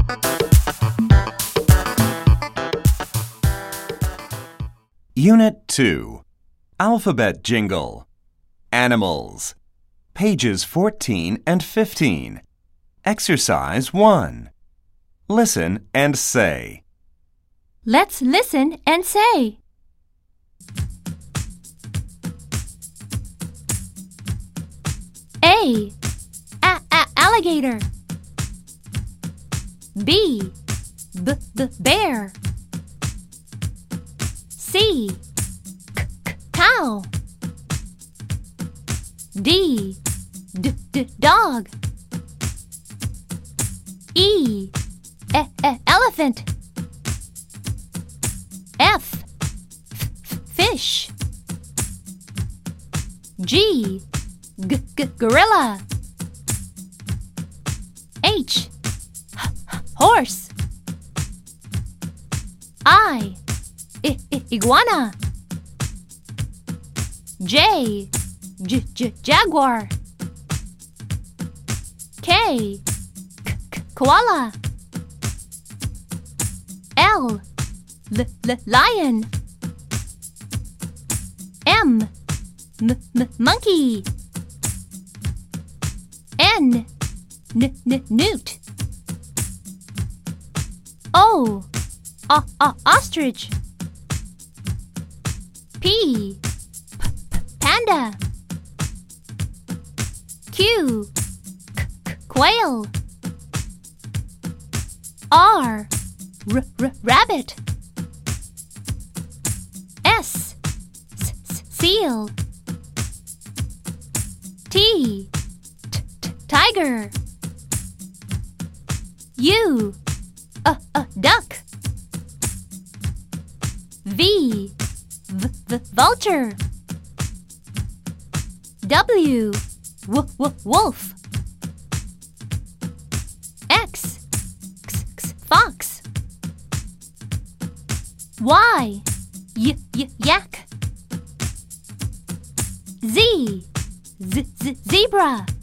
Unit 2. Alphabet Jingle. Animals. Pages 14 and 15. Exercise 1. Listen and say. Let's listen and say. A. Alligator. B. Bear. C. Cow. D. Dog. E. Elephant. F. Fish. G. Gorilla. H. Horse. I. Iguana. J. Jaguar. K. Koala. L. Lion. M. Monkey. N. Newt. O. Ostrich. P. Panda. Q. Quail. R. Rabbit. S. Seal. T. Tiger. U. Duck. V. Vulture. W. Wolf. X. Fox. Y. Yak. Z. Zebra.